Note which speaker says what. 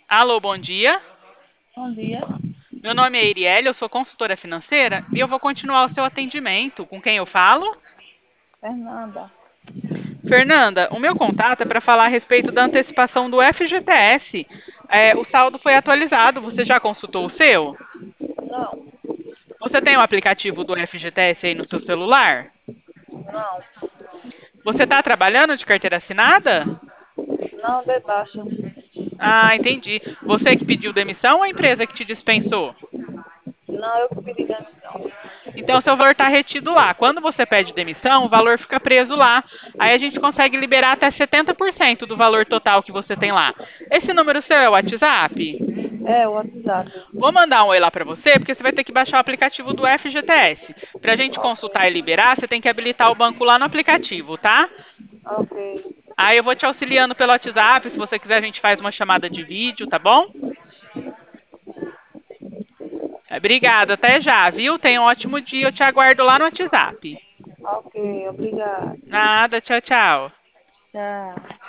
Speaker 1: Alô, bom dia.
Speaker 2: Bom dia,
Speaker 1: Meu nome é Iriele, eu sou consultora financeira e eu vou continuar o seu atendimento. Com quem eu falo?
Speaker 2: Fernanda.
Speaker 1: Fernanda, o meu contato é para falar a respeito da antecipação do FGTS. O saldo foi atualizado, você já consultou o seu?
Speaker 2: Não,
Speaker 1: Você tem o aplicativo do FGTS aí no seu celular?
Speaker 2: não,
Speaker 1: Você está trabalhando de carteira assinada?
Speaker 2: não de baixa.
Speaker 1: Ah, entendi. Você que pediu demissão ou a empresa que te dispensou?
Speaker 2: Não, eu que pedi demissão.
Speaker 1: Então, seu valor está retido lá. Quando você pede demissão, o valor fica preso lá. Aí a gente consegue liberar até 70% do valor total que você tem lá. Esse número seu é o WhatsApp?
Speaker 2: É, o WhatsApp.
Speaker 1: Vou mandar um oi lá para você, porque você vai ter que baixar o aplicativo do FGTS. Para a gente
Speaker 2: Ok,
Speaker 1: consultar e liberar, você tem que habilitar o banco lá no aplicativo, tá?
Speaker 2: ok,
Speaker 1: Aí eu vou te auxiliando pelo WhatsApp. Se você quiser, a gente faz uma chamada de vídeo, tá bom? Obrigada, até já, viu? Tenha um ótimo dia. Eu te aguardo lá no WhatsApp.
Speaker 2: ok, obrigada.
Speaker 1: Nada, tchau, tchau.
Speaker 2: Tchau.